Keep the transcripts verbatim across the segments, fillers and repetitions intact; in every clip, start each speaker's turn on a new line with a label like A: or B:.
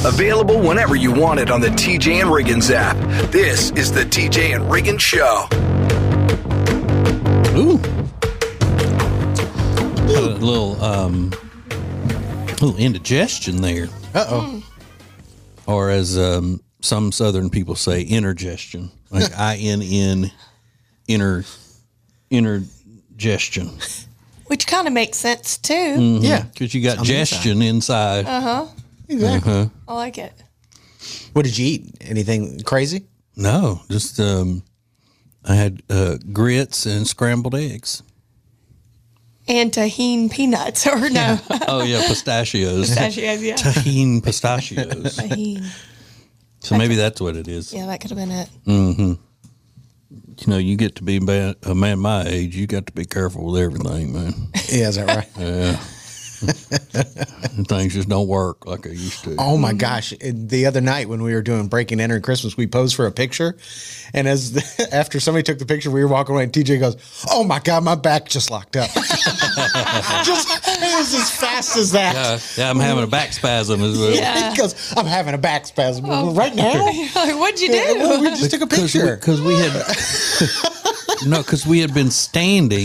A: Available whenever you want it on the T J and Riggins app. This is the T J and Riggins Show.
B: Ooh. A little, um, little indigestion there.
C: Uh-oh.
B: Or as um, some Southern people say, intergestion. Like I N N, inner, intergestion.
D: Which kind of makes sense, too.
B: Mm-hmm.
C: Yeah.
B: Because you got gestion inside.
D: Uh-huh.
C: Exactly.
B: Uh-huh.
D: I like it.
C: What did you eat? Anything crazy?
B: No, just um, I had uh, grits and scrambled eggs.
D: And tahine peanuts, or no?
B: Oh, yeah, pistachios.
D: Pistachios, yeah.
B: Tahine pistachios.
D: Tahine.
B: So maybe that's what it is.
D: Yeah, that could have been it.
B: Mm-hmm. You know, you get to be man, a man my age, you got to be careful with everything, man.
C: Yeah, is that right?
B: Yeah. And things just don't work like they used to.
C: Oh my gosh! The other night when we were doing Breaking and Entering Christmas, we posed for a picture, and as the, after somebody took the picture, we were walking away, and T J goes, "Oh my God, my back just locked up." Just it was as fast as that.
B: Yeah, yeah, I'm having a back spasm as well.
D: Yeah.
C: He goes, "I'm having a back spasm right now."
D: Like, what'd you do?
C: Well, we just took a picture
B: because we, we had no, because we had been standing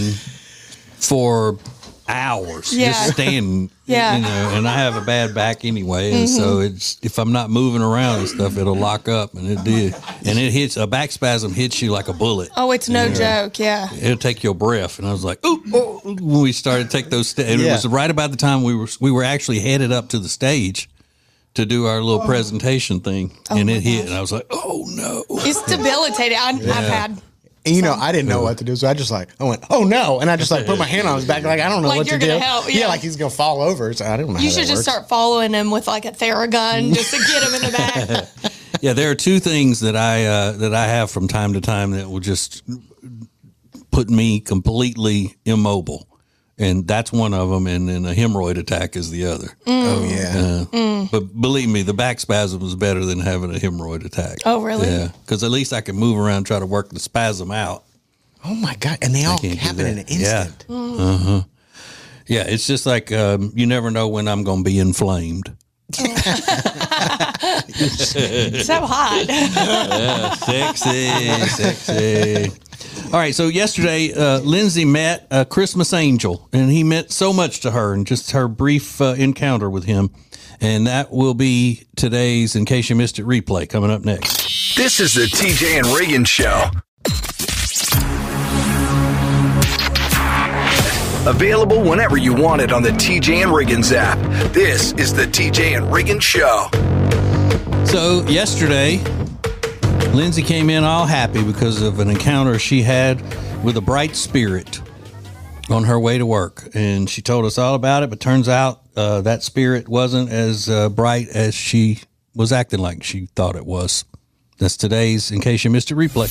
B: for hours,
D: Yeah.
B: just standing.
D: Yeah.
B: You know, and I have a bad back anyway, and so it's if I'm not moving around and stuff, it'll lock up, and it did, and it hits a back spasm hits you like a bullet.
D: Oh, it's no joke, yeah.
B: It'll take your breath, and I was like, "Ooh!" Oh, when we started to take those steps, and
C: Yeah.
B: it was right about the time we were we were actually headed up to the stage to do our little presentation thing, and it hit, and I was like, "Oh no!"
D: It's debilitating. I, I've had.
C: And, you know, I didn't know what to do, so I just like, I went, "Oh no!" And I just like put my hand on his back, like I don't know
D: Like
C: what
D: you're
C: to
D: gonna
C: do.
D: help, yeah.
C: like he's gonna fall over. So I don't know.
D: You
C: how
D: should
C: that
D: just
C: works.
D: start following him with like a Theragun just to get him in the back.
B: Yeah, there are two things that I uh, that I have from time to time that will just put me completely immobile, and that's one of them. And then a hemorrhoid attack is the other.
C: Oh yeah.
B: Uh, But believe me, the back spasm is better than having a hemorrhoid attack.
D: Oh, really?
B: Yeah, because at least I can move around, try to work the spasm out.
C: Oh my God! And they all
B: can't do
C: happen in
B: that.
C: an
B: Yeah.
C: instant.
B: Uh-huh. Yeah, it's just like um, you never know when I'm going to be inflamed.
D: So hot.
B: Yeah, sexy, sexy. All right, so yesterday, uh, Lindsay met a Christmas angel, and he meant so much to her, and just her brief uh, encounter with him. And that will be today's In Case You Missed It replay coming up next.
A: This is the T J and Riggins Show. Available whenever you want it on the T J and Riggins app. This is the T J and Riggins Show.
B: So yesterday, Lindsay came in all happy because of an encounter she had with a bright spirit on her way to work. And she told us all about it, but turns out uh, that spirit wasn't as uh, bright as she was acting like she thought it was. That's today's In Case You Missed It replay.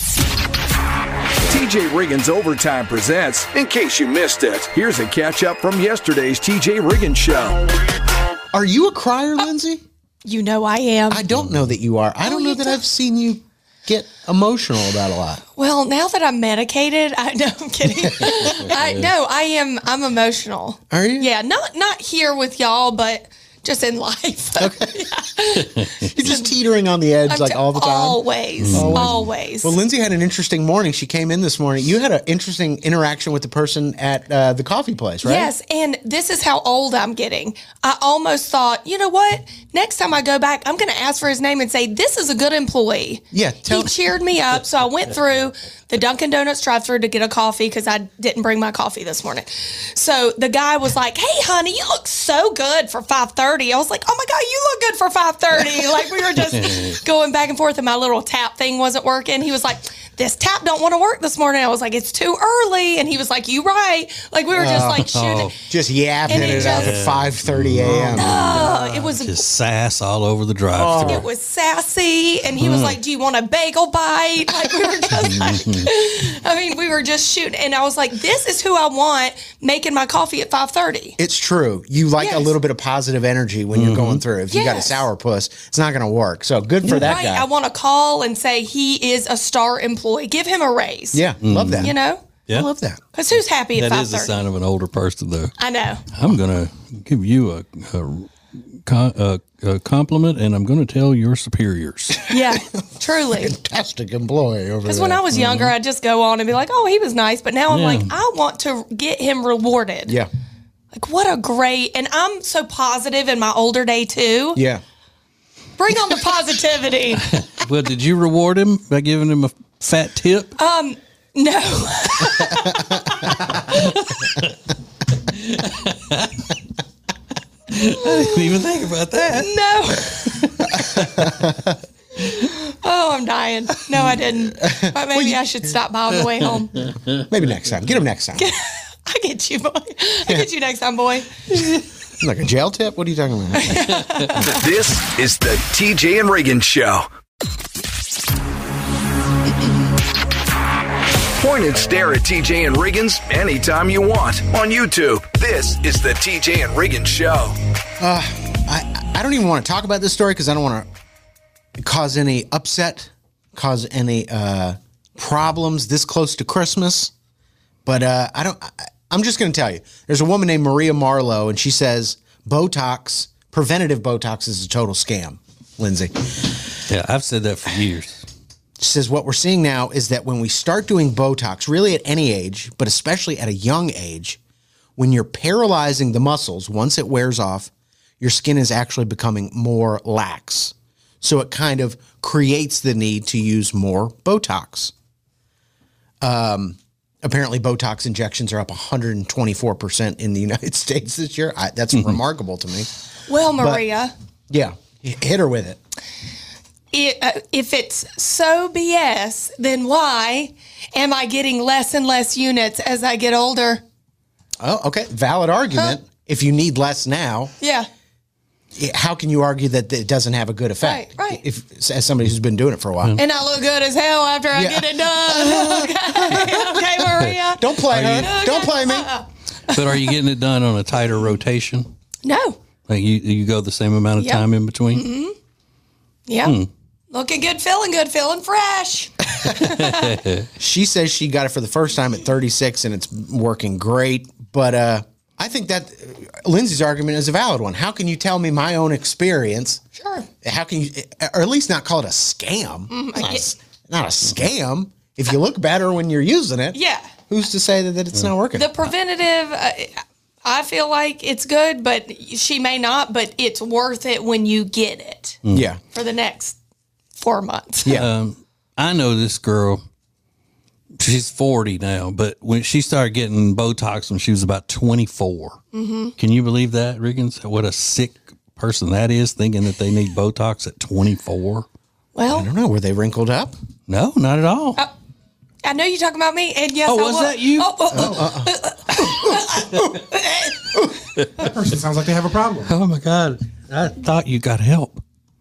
A: T J Riggins Overtime presents In Case You Missed It. Here's a catch-up from yesterday's T J Riggins Show.
C: Are you a crier, Lindsay?
D: You know I am.
C: I don't know that you are. I
D: Oh,
C: don't know
D: you
C: that
D: don't.
C: I've seen you get emotional about a lot.
D: Well, now that I'm medicated, I know I'm kidding. I no, I am. I'm emotional.
C: Are you?
D: Yeah, not not here with y'all, but just in life. Okay.
C: You're just teetering on the edge
D: I'm
C: like
D: t-
C: all the time.
D: Always,
C: Always.
D: always.
C: Well, Lindsay had an interesting morning. She came in this morning. You had an interesting interaction with the person at uh, the coffee place, right?
D: Yes, and this is how old I'm getting. I almost thought, you know what? Next time I go back, I'm going to ask for his name and say, this is a good employee.
C: Yeah, tell
D: He cheered me up, so I went through the Dunkin' Donuts drive-thru to get a coffee because I didn't bring my coffee this morning. So the guy was like, hey, honey, you look so good for five thirty. I was like, oh, my God, you look good for five thirty. Like, we were just going back and forth, and my little tap thing wasn't working. He was like, this tap don't want to work this morning. I was like, it's too early. And he was like, you right. Like, we were just, like, shooting.
C: Just yapping
D: And
C: it,
D: it
C: out
D: just-
C: at five thirty a.m.
D: Uh, it was
B: Just sass all over the drive-thru.
D: It was sassy, and he was like, do you want a bagel bite? Like, we were just like, I mean, we were just shooting. And I was like, this is who I want making my coffee at five thirty.
C: It's true. You like a
D: Yes.
C: little bit of positive energy when you're going through. If you got a
D: Yes.
C: sourpuss, it's not going to work. So good for that
D: Right.
C: guy.
D: I want to call and say he is a star employee. Give him a raise.
C: yeah, love that.
D: You know?
B: Yeah.
C: I love that.
D: Because who's happy at
B: That
D: five
B: is a
D: thirty?
B: sign of an older person, though.
D: I know.
B: I'm going to give you a, a co- uh, uh, compliment, and I'm going to tell your superiors.
D: Yeah, truly.
C: Fantastic employee over
D: Because
C: there.
D: when I was younger, I'd just go on and be like, oh, he was nice. But now I'm
B: Yeah.
D: like, I want to get him rewarded.
C: Yeah.
D: Like, what a great, and I'm so positive in my older day too.
C: Yeah.
D: Bring on the positivity.
B: Well, did you reward him by giving him a fat tip?
D: Um, no.
B: I didn't even think about that.
D: No. Oh, I'm dying. No, I didn't. But maybe I should stop by on the way home.
C: Maybe next time. Get him next time.
D: I get you, boy. I get you next time, boy.
C: Like a jail tip? What are you talking about?
A: This is the T J and Reagan Show. Point and stare at T J and Reagan's anytime you want on YouTube. This is the T J and Reagan Show.
C: Uh, I, I don't even want to talk about this story because I don't want to cause any upset, cause any uh, problems this close to Christmas. But uh, I don't. I, I'm just going to tell you. There's a woman named Maria Marlowe, and she says Botox, preventative Botox, is a total scam. Lindsay.
B: Yeah, I've said that for years.
C: She says what we're seeing now is that when we start doing Botox, really at any age, but especially at a young age, when you're paralyzing the muscles, once it wears off, your skin is actually becoming more lax. So it kind of creates the need to use more Botox. Um, apparently, Botox injections are up one hundred twenty-four percent in the United States this year. I, that's mm-hmm. remarkable to me.
D: Well, Maria.
C: But, yeah, hit her with it.
D: It, uh, if it's so B S, then why am I getting less and less units as I get older?
C: Oh, okay. Valid argument. Huh? If you need less now.
D: Yeah.
C: How can you argue that it doesn't have a good effect?
D: Right, right.
C: If, as somebody who's been doing it for a while.
D: And I look good as hell after I
C: Yeah.
D: get it done. Okay, okay, Maria.
C: Don't play her.
D: Okay.
C: Don't play me.
D: Uh-uh.
B: But are you getting it done on a tighter rotation?
D: No.
B: Like you, you go the same amount of
D: Yep.
B: time in between?
D: Mm-hmm. Yeah.
B: Hmm.
D: Looking good, feeling good, feeling fresh.
C: She says she got it for the first time at thirty-six and it's working great. But uh, I think that uh, Lindsay's argument is a valid one. How can you tell me my own experience?
D: Sure.
C: How can you, or at least not call it a scam?
D: Mm,
C: Not,
D: I
C: a, not a scam. If you look better when you're using it,
D: Yeah.
C: who's to say that, that it's not working?
D: The preventative, uh, I feel like it's good, but she may not, but it's worth it when you get it
C: yeah.
D: for the next four months.
C: Yeah.
B: Um, I know this girl. She's forty now, but when she started getting Botox when she was about twenty-four. Mm-hmm. Can you believe that, Riggins? What a sick person that is, thinking that they need Botox at twenty-four.
D: Well,
C: I don't know. Were they wrinkled up?
B: No, not at all.
D: Uh, I know you're talking about me, and yes,
B: Oh,
D: I
B: was
D: will.
B: that you?
D: Oh, oh, oh.
E: That person sounds like they have a problem.
B: Oh my God. I thought you got help.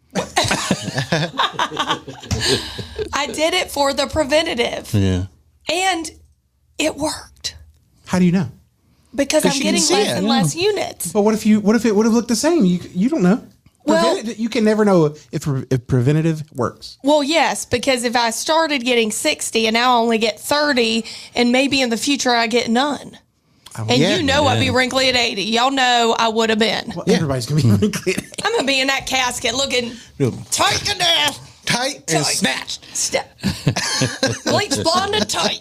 D: I did it for the preventative,
B: Yeah.
D: and it worked
E: How do you know?
D: because
C: 'Cause
D: I'm
C: she can
D: getting
C: see
D: less
C: it,
D: and
C: yeah.
D: less units.
E: But what if you? What if it would have looked the same? You you don't know.
D: Well-
E: Prevent- you can never know if if preventative works.
D: Well, yes, because if I started getting sixty and now I only get thirty, and maybe in the future I get none. And
C: yeah,
D: you know I'd be wrinkly at eighty. Y'all know I would have been.
E: Well, everybody's gonna be wrinkly.
D: I'm going to be in that casket looking tight to death.
C: Tight and
D: Tight.
C: snatched.
D: Step. Bleach blonde and tight.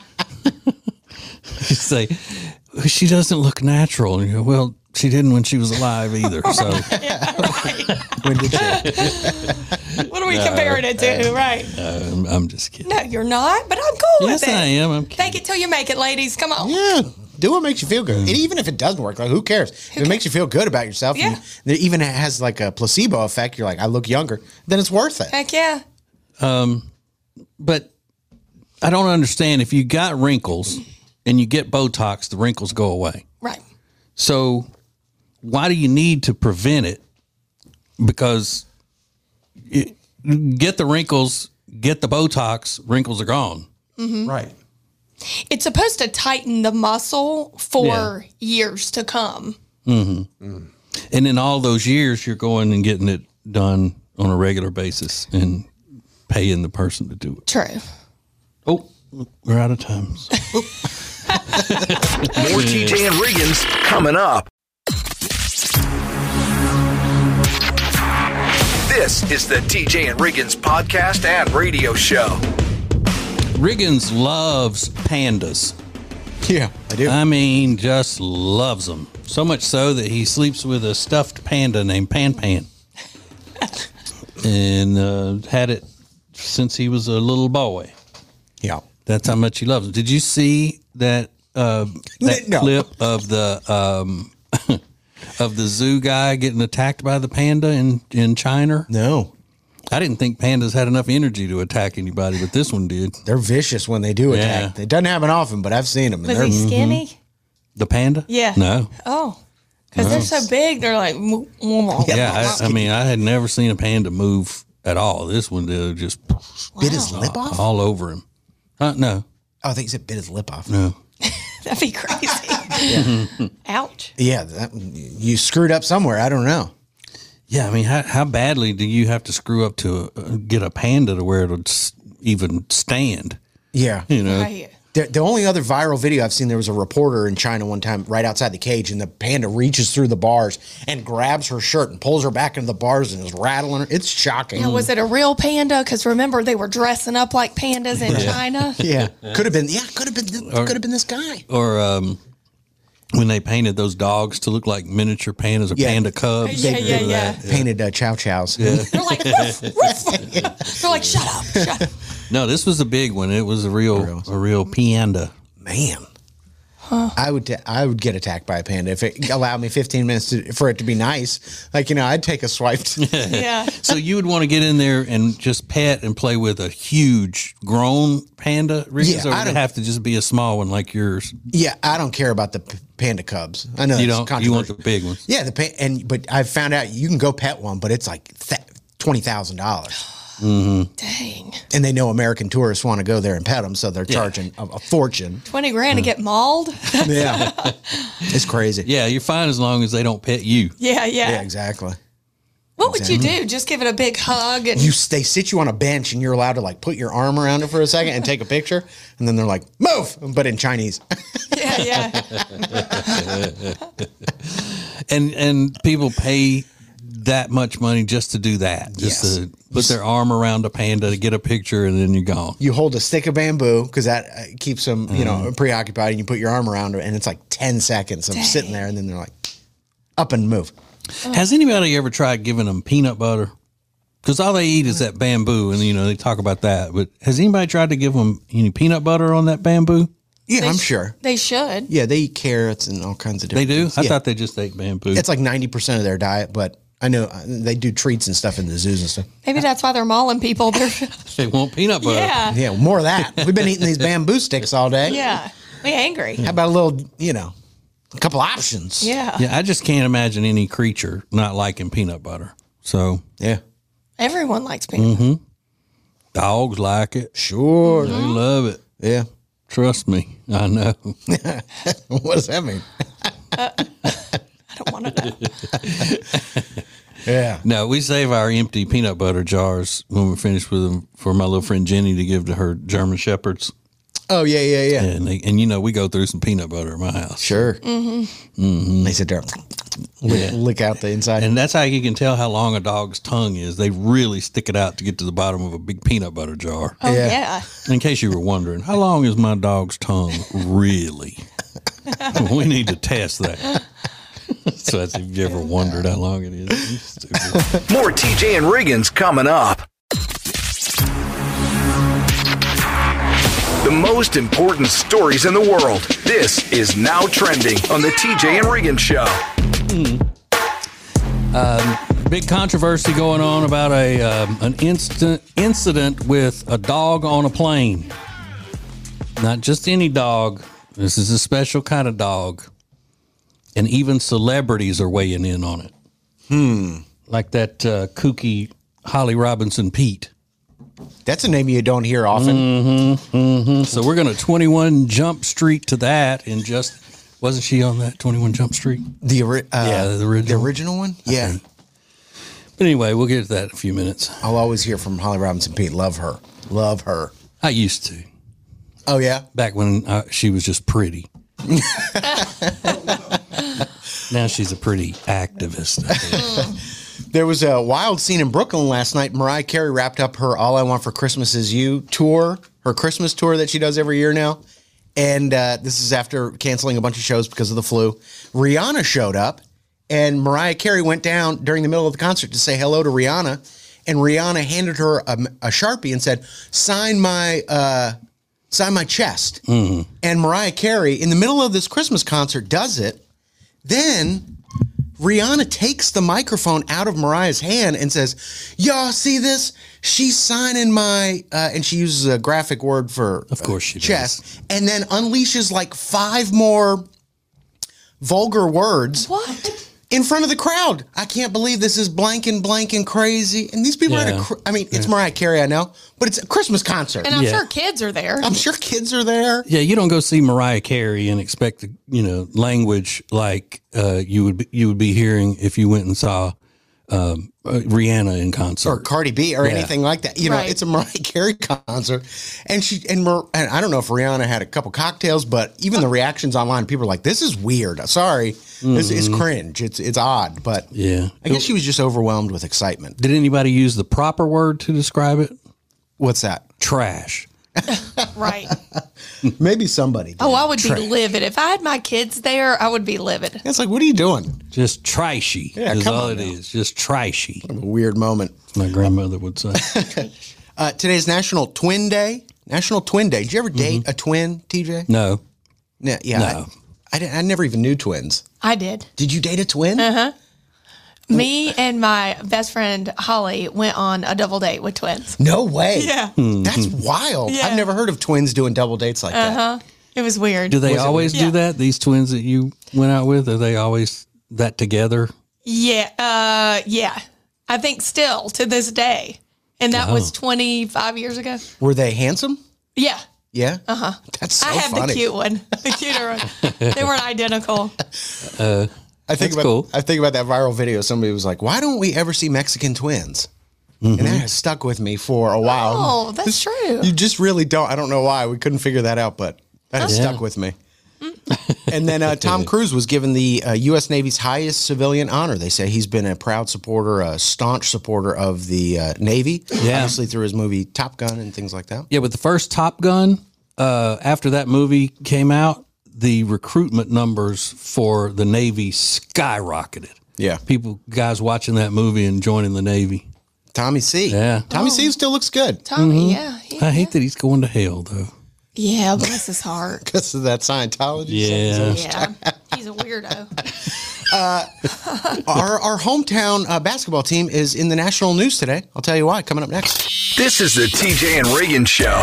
B: You say, she doesn't look natural. And you go, well, she didn't when she was alive either. So
C: When did she?
D: What are we comparing it to? Right.
B: I'm, I'm just kidding.
D: No, you're not, but I'm cool
B: Yes,
D: with it.
B: I am. I'm kidding.
D: Take it till you make it, ladies. Come on.
C: Yeah. Do what makes you feel good. And even if it doesn't work, like who cares? If it makes you feel good about yourself,
D: Yeah.
C: and it even has like a placebo effect, you're like, I look younger, then it's worth it.
D: Heck yeah.
B: But I don't understand. If you got wrinkles and you get Botox, the wrinkles go away.
D: Right.
B: So why do you need to prevent it? Because it, get the wrinkles, get the Botox, wrinkles are gone.
E: Right.
D: It's supposed to tighten the muscle for
B: Yeah.
D: years to come.
B: And in all those years, you're going and getting it done on a regular basis and paying the person to do it.
D: True.
B: Oh, we're out of time.
A: More T J and Riggins coming up. This is the T J and Riggins podcast and radio show.
B: Riggins loves pandas.
C: Yeah, I do.
B: I mean, just loves them. So much so that he sleeps with a stuffed panda named Pan Pan. and uh, had it since he was a little boy.
C: Yeah.
B: That's how much he loves them. Did you see that uh, that
C: No.
B: clip of the um, of the zoo guy getting attacked by the panda in, in China?
C: No.
B: I didn't think pandas had enough energy to attack anybody, but this one did.
C: They're vicious when they do attack.
B: Yeah.
C: It doesn't happen often, but I've seen them. And
D: Was
C: they're,
D: he skinny?
B: The panda?
D: Yeah.
B: No.
D: Oh, because they're so big. They're like,
B: Yeah, I, I mean, I had never seen a panda move at all. This one did just
C: bit his lip off?
B: all over him. Uh, no,
C: Oh, I think he said bit his lip off.
B: no.
D: that'd be crazy. Ouch.
C: Yeah, that, you screwed up somewhere. I don't know.
B: Yeah, I mean, how, how badly do you have to screw up to uh, get a panda to where it'll s- even stand?
C: Yeah.
B: You know,
D: Right.
C: The, the only other viral video I've seen, there was a reporter in China one time right outside the cage, and the panda reaches through the bars and grabs her shirt and pulls her back into the bars and is rattling her. It's shocking.
D: Now, was it a real panda? Because remember, they were dressing up like pandas in China.
C: Yeah, could have been. Yeah, could have been. Could have been this guy.
B: or um, when they painted those dogs to look like miniature pandas or
C: Yeah.
B: panda cubs.
D: Yeah, yeah, yeah.
C: Painted uh, chow chows.
D: They're like, woof, woof. They're like, shut up, shut up.
B: No, this was a big one. It was a real, a real panda.
C: Man, I would. T- I would get attacked by a panda if it allowed me fifteen minutes to, for it to be nice. Like you know, I'd take a swipe.
D: Yeah.
B: So you would want to get in there and just pet and play with a huge grown panda, Riggins,
C: Yeah,
B: or
C: I
B: would it
C: don't-
B: have to just be a small one like yours?
C: Yeah, I don't care about the p- panda cubs. I know
B: You
C: that's
B: don't. You want the
C: controversial.
B: big ones.
C: Yeah, the pa- and but I found out you can go pet one, but it's like th- twenty thousand dollars,
D: Dang.
C: and they know American tourists want to go there and pet them, so they're charging a, a fortune.
D: twenty grand to get mauled?
C: Yeah, it's crazy.
B: Yeah, you're fine as long as they don't pet you.
D: Yeah, yeah.
C: Yeah, exactly.
D: What would you do? Just give it a big hug and
C: You they sit you on a bench, and you're allowed to like put your arm around it for a second and take a picture, and then they're like, "Move!" But in Chinese.
D: yeah, yeah.
B: And and people pay that much money just to do that, just
C: Yes.
B: to put their arm around a panda to get a picture, and then you're gone.
C: You hold a stick of bamboo because that uh, keeps them, you know, preoccupied, and you put your arm around it, and it's like ten seconds of sitting there, and then they're like, up and move.
B: Has anybody ever tried giving them peanut butter? Because all they eat is that bamboo, and you know they talk about that. But has anybody tried to give them any peanut butter on that bamboo?
C: Yeah, I'm
D: sh-
C: sure.
D: They should.
C: Yeah, they eat carrots and all kinds of
B: They
C: different
B: do.
C: things.
B: I
C: Yeah.
B: thought they just ate bamboo.
C: It's like ninety percent of their diet, but I know uh, they do treats and stuff in the zoos and stuff.
D: Maybe that's why they're mauling people. They're,
B: they want peanut butter.
D: yeah.
C: Yeah, more of that. We've been eating these bamboo sticks all day.
D: Yeah. We angry.
C: How about a little, you know, a couple options?
D: Yeah.
B: Yeah, I just can't imagine any creature not liking peanut butter. So
C: Yeah.
D: Everyone likes peanut.
B: dogs like it.
C: Sure.
B: They love it.
C: Yeah.
B: Trust me, I know.
C: What does that mean?
D: I don't want to know.
C: Yeah.
B: No, we save our empty peanut butter jars when we're finished with them for my little friend Jenny to give to her German shepherds.
C: Oh, yeah, yeah, yeah.
B: And they, and you know we go through some peanut butter at my house.
C: Sure. Mm-hmm. They sit there, lick, lick out the inside.
B: And that's how you can tell how long a dog's tongue is. They really stick it out to get to the bottom of a big peanut butter jar.
D: Oh,
C: Yeah.
D: yeah.
B: In case you were wondering, how long is my dog's tongue really? We need to test that. So that's if you ever wondered how long it is. You stupid.
A: More T J and Riggins coming up. The most important stories in the world. This is Now Trending on the T J and Riggins Show.
B: Big controversy going on about a um, an instant incident with a dog on a plane. Not just any dog. This is a special kind of dog. And even celebrities are weighing in on it. Hmm. Like that uh, kooky Holly Robinson Pete.
C: That's a name you don't hear often.
B: So we're going to twenty-one Jump Street to that and just wasn't she on that twenty-one Jump Street?
C: The, ori- uh,
B: Yeah, the original.
C: The original one? Yeah.
B: But anyway, we'll get to that in a few minutes.
C: I'll always hear from Holly Robinson Pete. Love her. Love her.
B: I used to.
C: Oh, yeah?
B: Back when uh, she was just pretty. Now she's a pretty activist. I think.
C: There was a wild scene in Brooklyn last night. Mariah Carey wrapped up her All I Want for Christmas Is You tour, her Christmas tour that she does every year now. And uh, this is after canceling a bunch of shows because of the flu. Rihanna showed up, and Mariah Carey went down during the middle of the concert to say hello to Rihanna. And Rihanna handed her a, a Sharpie and said, sign my uh, sign my chest. Mm-hmm. And Mariah Carey, in the middle of this Christmas concert, does it. Then Rihanna takes the microphone out of Mariah's hand and says, y'all see this? She's signing my, uh, and she uses a graphic word for
B: of course she
C: uh, chest,
B: does.
C: And then unleashes like five more vulgar words.
D: What?
C: In front of the crowd. I can't believe this is blank and blank and crazy. And these people
B: Yeah.
C: are at a, cr- I mean, it's yeah. Mariah Carey, I know, but it's a Christmas concert.
D: And I'm
B: Yeah.
D: sure kids are there.
C: I'm sure kids are there.
B: Yeah, you don't go see Mariah Carey and expect the, you know, language like uh, you would be, you would be hearing if you went and saw um, uh, Rihanna in concert
C: Or Cardi B or
B: Yeah.
C: anything like that. You know,
D: Right.
C: it's a Mariah Carey concert. And she and, Mar- and I don't know if Rihanna had a couple cocktails, but even the reactions online, people are like, this is weird. Sorry. Mm-hmm. This is cringe. It's it's odd. But
B: Yeah.
C: I guess she was just overwhelmed with excitement.
B: Did anybody use the proper word to describe it?
C: What's that?
B: Trash.
D: Right.
C: Maybe somebody did.
D: Oh, I would be livid. If I had my kids there, I would be livid.
C: It's like, what are you doing?
B: Just trashy
C: Yeah,
B: is
C: come
B: all
C: on
B: it
C: now.
B: is. Just trashy.
C: A weird moment.
B: My grandmother would say.
C: Uh, today's National Twin Day. National Twin Day. Did you ever date a twin, T J?
B: No.
C: No, yeah.
B: No.
C: I, I, didn't- I never even knew twins.
D: I did.
C: Did you date a twin?
D: Uh-huh. Me and my best friend Holly went on a double date with twins.
C: No way.
D: Yeah.
C: That's wild.
D: Yeah.
C: I've never heard of twins doing double dates like that.
D: Uh-huh. It was weird.
B: Do they
C: Was it
B: always
D: weird?
B: do that? These twins that you went out with, are they always that together?
D: Yeah. Uh, yeah. I think still to this day. And that was
B: Oh.
D: twenty-five years ago.
C: Were they handsome?
D: Yeah.
C: Yeah. Uh huh. That's so
D: I have
C: funny.
D: the cute one. The cuter one. They weren't identical.
C: I think
B: That's
C: about
B: cool.
C: I think about that viral video. Somebody was like, "Why don't we ever see Mexican twins?" And that has stuck with me for a while.
D: Oh, that's true.
C: You just really don't. I don't know why we couldn't figure that out, but that has
B: Yeah.
C: stuck with me. And then uh, Tom Cruise was given the uh, U S Navy's highest civilian honor. They say he's been a proud supporter, a staunch supporter of the uh, Navy,
B: Yeah.
C: obviously through his movie Top Gun and things like that.
B: Yeah, with the first Top Gun, uh, after that movie came out, the recruitment numbers for the Navy skyrocketed.
C: Yeah.
B: People, guys watching that movie and joining the Navy.
C: Tommy C.
B: Yeah.
C: Tommy C still looks good
D: Tommy, yeah. he-
B: I hate that he's going to hell, though.
D: Yeah, bless his heart.
C: because of that Scientology.
B: Yeah.
D: Yeah. He's a weirdo.
C: Our, our hometown uh, basketball team is in the national news today. I'll tell you why coming up next.
A: This is the T J and Reagan Show.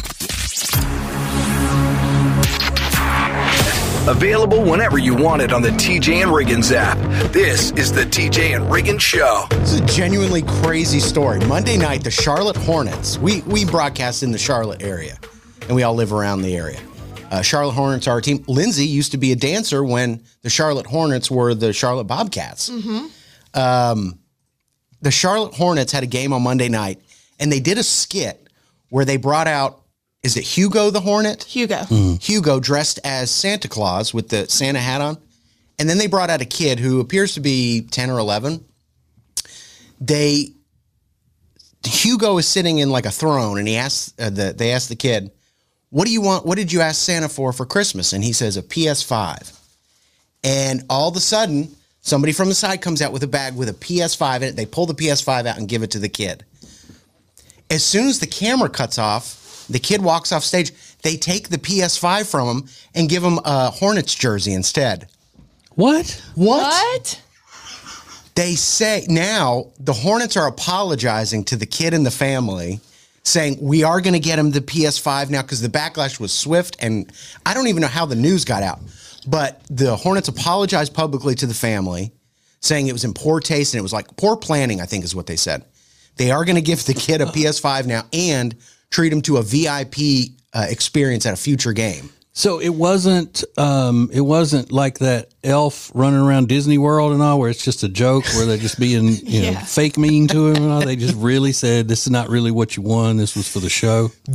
A: Available whenever you want it on the T J and Riggins app. This is the T J and Riggins Show.
C: This is a genuinely crazy story. Monday night, the Charlotte Hornets, we, we broadcast in the Charlotte area, and we all live around the area. Uh, Charlotte Hornets are our team. Lindsay used to be a dancer when the Charlotte Hornets were the Charlotte Bobcats. Mm-hmm. Um, the Charlotte Hornets had a game on Monday night, and they did a skit where they brought out, is it Hugo the Hornet?
D: Hugo.
C: Hugo dressed as Santa Claus with the Santa hat on. And then they brought out a kid who appears to be ten or eleven. They, Hugo is sitting in like a throne, and he asks, uh, the, they asked the kid, what do you want? What did you ask Santa for for Christmas? And he says a P S five. And all of a sudden, somebody from the side comes out with a bag with a P S five in it. They pull the P S five out and give it to the kid. As soon as the camera cuts off, the kid walks off stage. They take the P S five from him and give him a Hornets jersey instead.
B: What?
C: What?
D: What?
C: They say now the Hornets are apologizing to the kid and the family, saying we are going to get him the P S five now because the backlash was swift, and I don't even know how the news got out. But the Hornets apologized publicly to the family, saying it was in poor taste and it was like poor planning, I think is what they said. They are going to give the kid a P S five now and treat him to a V I P uh, experience at a future game.
B: So it wasn't um, it wasn't like that elf running around Disney World and all, where it's just a joke, where they're just being you know
D: Yeah.
B: fake mean to him and all. They just really said this is not really what you won. This was for the show.
C: The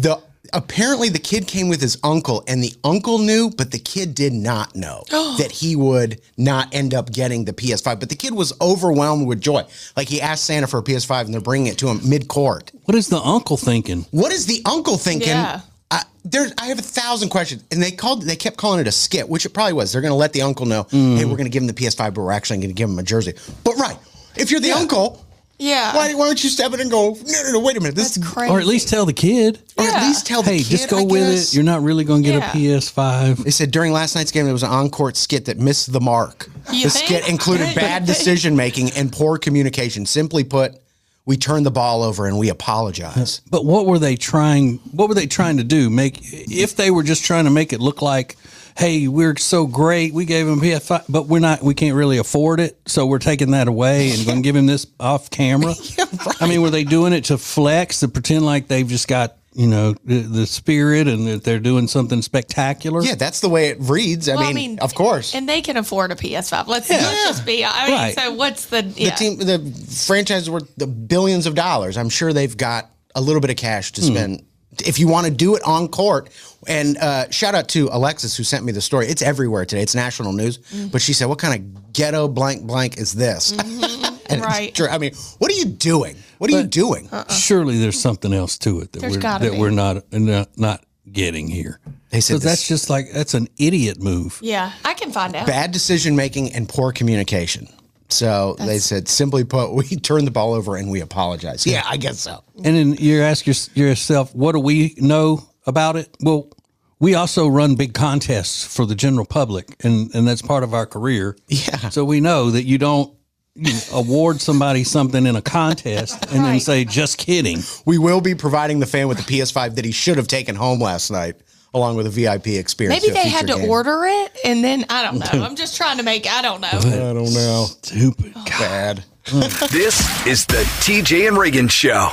C: apparently the kid came with his uncle, and the uncle knew, but the kid did not know that he would not end up getting the P S five. But the kid was overwhelmed with joy. Like, he asked Santa for a P S five, and they're bringing it to him mid-court.
B: What is the uncle thinking?
C: What is the uncle thinking?
D: Yeah.
C: I, there, I have a thousand questions, and they called. They kept calling it a skit, which it probably was. They're going to let the uncle know,
B: Mm.
C: hey, we're going to give him the P S five, but we're actually going to give him a jersey. But right, if you're the
B: Yeah.
C: uncle,
D: Yeah.
C: why, why don't you step in and go, no, no, no, wait a minute, this,
D: That's crazy.
B: Or at least tell the kid.
C: or at
D: Yeah.
C: least tell the
B: Hey,
C: kid.
B: just go
C: I
B: with
C: guess.
B: it. You're not really going to get
D: Yeah.
B: a P S five.
C: They said during last night's game there was an on-court skit that missed the mark.
D: You
C: the
D: think?
C: skit included bad decision making and poor communication. Simply put, we turned the ball over and we apologize.
B: But what were they trying? What were they trying to do? Make if they were just trying to make it look like, hey, we're so great, we gave him a P S five, but we're not. We can't really afford it, so we're taking that away and going to give him this off camera.
C: Yeah, right.
B: I mean, were they doing it to flex, to pretend like they've just got you know the, the spirit and that they're doing something spectacular?
C: Yeah, that's the way it reads. I,
D: Well,
C: mean, of course.
D: And they can afford a P S five. Let's,
B: Yeah.
D: let's just be. I mean,
B: Right.
D: so what's the.
C: the
D: Yeah.
C: team, the franchise is worth the billions of dollars. I'm sure they've got a little bit of cash to spend. If you want to do it on court, and uh, shout out to Alexis who sent me the story. It's everywhere today. It's national news. But she said, "What kind of ghetto blank blank is this?" And it's
D: Right.
C: true. I mean, what are you doing? What are you doing?
B: Surely there's something else to it that
D: There's
B: we're
D: gotta
B: that
D: be.
B: we're not not, not getting here.
C: They said
B: So that's
C: this-
B: just like that's an idiot move.
D: Yeah. I can find out.
C: Bad decision making and poor communication. So they said, simply put, we turned the ball over and we apologize. Yeah, I guess so.
B: And then you ask your, yourself, what do we know about it? Well, we also run big contests for the general public, and, and that's part of our career.
C: Yeah.
B: So we know that you don't you award somebody something in a contest and then
D: Right.
B: say, just kidding.
C: We will be providing the fan with the P S five that he should have taken home last night, along with a V I P experience.
D: Maybe
C: to a
D: they had
C: future
D: to
C: game.
D: order it, and then I don't know. I'm just trying to make. I don't know.
C: I don't know.
B: Stupid.
C: Bad.
A: This is the T J and Reagan Show.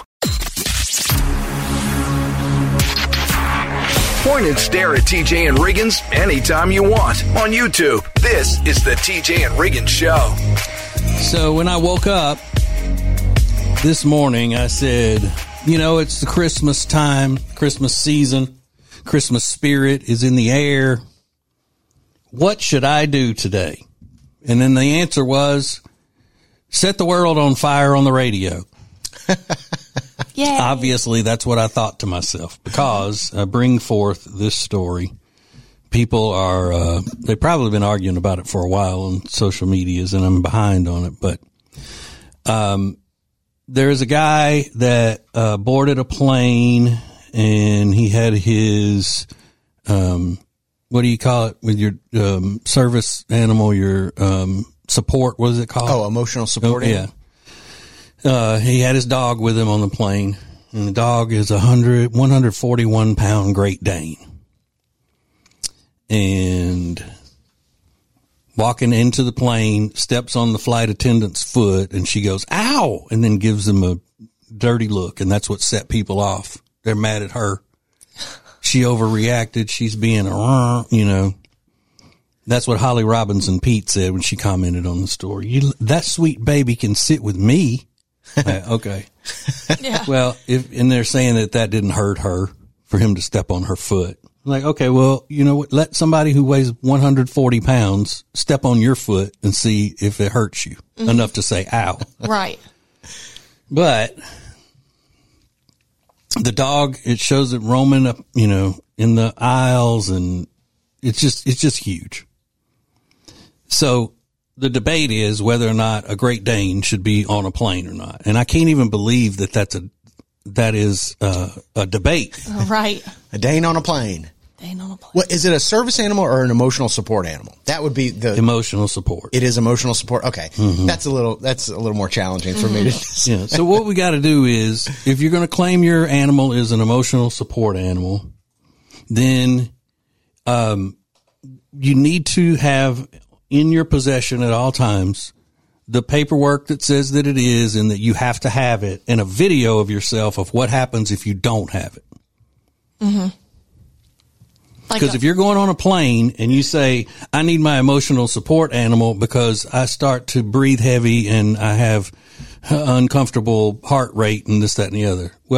A: Point and stare at T J and Reagan's anytime you want on YouTube. This is the T J and Reagan Show.
B: So when I woke up this morning, I said, you know, it's the Christmas time, Christmas season, Christmas spirit is in the air. What should I do today? And then the answer was, set the world on fire on the radio.
D: Yeah.
B: Obviously, that's what I thought to myself because I bring forth this story. People are, uh, they've probably been arguing about it for a while on social medias, and I'm behind on it. But um, there's a guy that uh, boarded a plane, and he had his, um, what do you call it with your um, service animal, your um, support, what is it called?
C: Oh, emotional support.
B: Oh, yeah. Uh, he had his dog with him on the plane, and the dog is a hundred, one hundred forty-one pound Great Dane. And walking into the plane, steps on the flight attendant's foot, and she goes, ow, and then gives him a dirty look. And that's what set people off. They're mad at her. She overreacted. She's being a, you know, that's what Holly Robinson Pete said when she commented on the story. You, that sweet baby can sit with me. Uh, okay.
D: Yeah.
B: Well, if, and they're saying that that didn't hurt her for him to step on her foot. Like, okay, well, you know what? Let somebody who weighs one hundred forty pounds step on your foot and see if it hurts you enough to say, ow.
D: Right.
B: But the dog, it shows it roaming up, you know, in the aisles, and it's just, it's just huge. So the debate is whether or not a Great Dane should be on a plane or not. And I can't even believe that that's a, that is uh, a debate.
D: Right.
C: A Dane on a plane.
D: Dane on a plane.
C: What is it? A service animal or an emotional support animal? That would be the.
B: Emotional support.
C: It is emotional support. Okay,
B: Mm-hmm.
C: that's a little. That's a little more challenging for me to.
B: Yeah. So what we got to do is, if you're going to claim your animal is an emotional support animal, then um, you need to have in your possession at all times the paperwork that says that it is, and that you have to have it, and a video of yourself of what happens if you don't have it.
D: Mm-hmm. Like
B: Because
D: a-
B: if you're going on a plane and you say, I need my emotional support animal because I start to breathe heavy and I have uncomfortable heart rate and this, that, and the other. Well,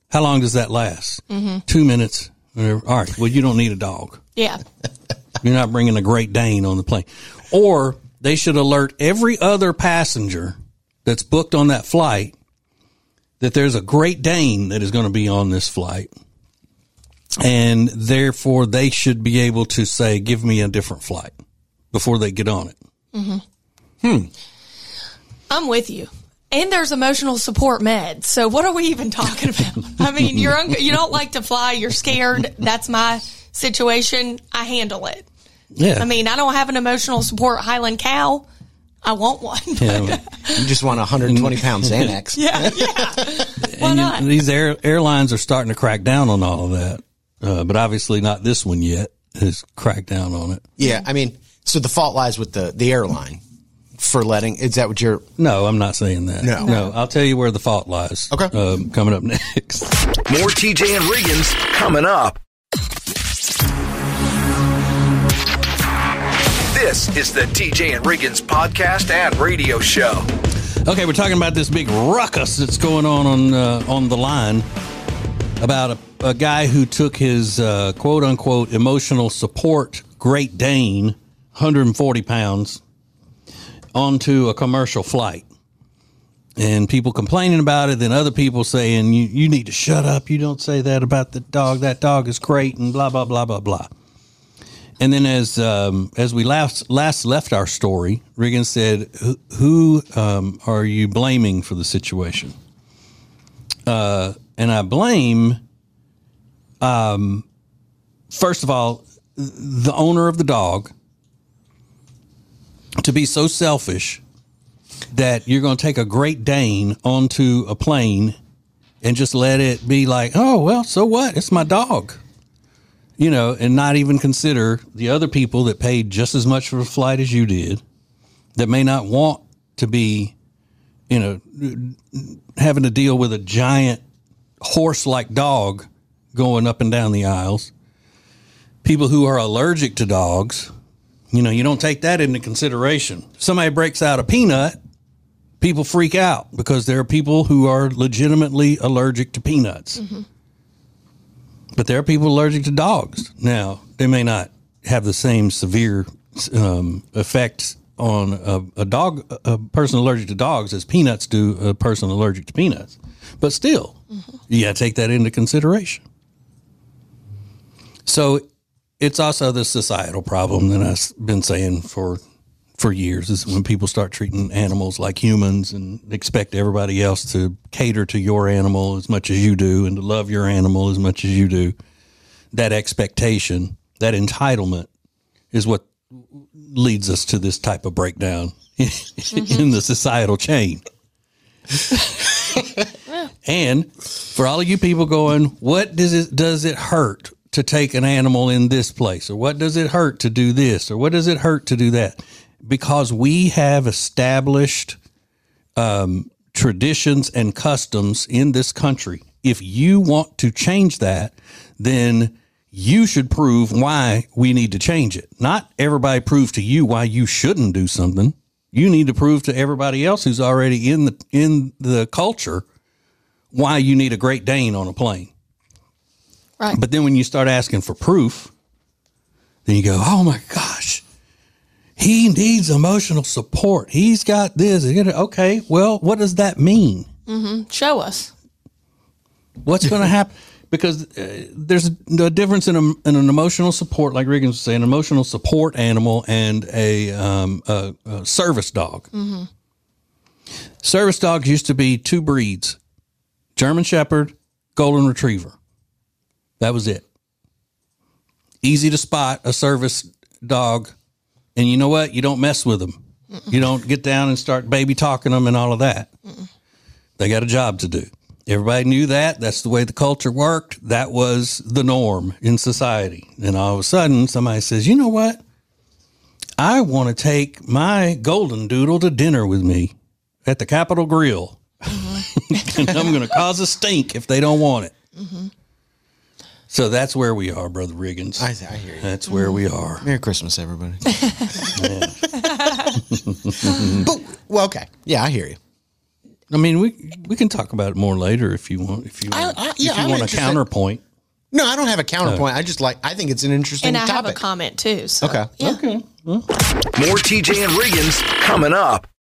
B: How long does that last? Mm-hmm. Two minutes. Whatever. All right. Well, you don't need a dog.
D: Yeah.
B: You're not bringing a Great Dane on the plane. Or they should alert every other passenger that's booked on that flight that there's a Great Dane that is going to be on this flight. And therefore, they should be able to say, give me a different flight before they get on it.
D: Mm-hmm. Hmm. I'm with you. And there's emotional support meds. So what are we even talking about? I mean, you're un- you don't like to fly. You're scared. That's my situation. I handle it.
B: Yeah.
D: I mean, I don't have an emotional support Highland cow. I want one.
B: Yeah.
C: You just want one hundred twenty pound Xanax.
D: Yeah, yeah. Why
B: And
D: not?
B: you, these air, airlines are starting to crack down on all of that. Uh, but obviously not this one yet has cracked down on it.
C: Yeah, I mean, so the fault lies with the, the airline for letting, is that what you're?
B: No, I'm not saying that.
C: No.
B: No, I'll tell you where the fault lies.
C: Okay.
B: Um, coming up next.
A: More T J and Riggins coming up. This is the T J and Riggins podcast and radio show.
B: Okay, we're talking about this big ruckus that's going on on, uh, on the line about a, a guy who took his uh, quote unquote emotional support Great Dane, one hundred forty pounds, onto a commercial flight. And people complaining about it, then other people saying, you, you need to shut up. You don't say that about the dog. That dog is great, and blah, blah, blah, blah, blah. And then as um, as we last, last left our story, Riggins said, who, who um, are you blaming for the situation? Uh, and I blame, um, first of all, the owner of the dog to be so selfish that you're going to take a Great Dane onto a plane and just let it be like, oh, well, so what? It's my dog. You know, and not even consider the other people that paid just as much for the flight as you did, that may not want to be, you know, having to deal with a giant horse-like dog going up and down the aisles. People who are allergic to dogs, you know, you don't take that into consideration. Somebody breaks out a peanut, people freak out because there are people who are legitimately allergic to peanuts. Mm-hmm. But there are people allergic to dogs. Now, they may not have the same severe um, effects on a, a dog, a person allergic to dogs as peanuts do a person allergic to peanuts. But still, mm-hmm. you got to take that into consideration. So it's also the societal problem that I've been saying for for years is when people start treating animals like humans and expect everybody else to cater to your animal as much as you do and to love your animal as much as you do. That expectation, that entitlement is what leads us to this type of breakdown mm-hmm. in the societal chain. And for all of you people going, what does it, does it hurt to take an animal in this place? Or what does it hurt to do this? Or what does it hurt to do that? Because we have established um, traditions and customs in this country. If you want to change that, then you should prove why we need to change it. Not everybody prove to you why you shouldn't do something. You need to prove to everybody else who's already in the in the culture why you need a Great Dane on a plane.
D: Right.
B: But then when you start asking for proof, then you go, oh my gosh. He needs emotional support. He's got this. Okay, well, what does that mean?
D: Mm-hmm. Show us.
B: What's going to happen? Because uh, there's a, a difference in, a, in an emotional support, like Riggins was saying, an emotional support animal and a, um, a, a service dog. Mm-hmm. Service dogs used to be two breeds, German Shepherd, Golden Retriever. That was it. Easy to spot a service dog. And you know what? You don't mess with them. Mm-mm. You don't get down and start baby talking them and all of that. Mm-mm. They got a job to do. Everybody knew that. That's the way the culture worked. That was the norm in society. And all of a sudden, somebody says, you know what? I want to take my golden doodle to dinner with me at the Capitol Grill. Mm-hmm. And I'm going to cause a stink if they don't want it. Mm-hmm. So that's where we are, Brother Riggins.
C: I, I hear you.
B: That's where we are.
C: Merry Christmas, everybody. But, well, okay. Yeah, I hear you.
B: I mean, we we can talk about it more later if you want. If you want,
C: I- I-
B: if
C: yeah,
B: you
C: I'm
B: want a
C: interested.
B: counterpoint.
C: No, I don't have a counterpoint. I just like, I think it's an interesting
D: And I
C: topic.
D: have a comment too. So,
C: Okay.
D: yeah.
B: Okay.
A: More T J and Riggins coming up.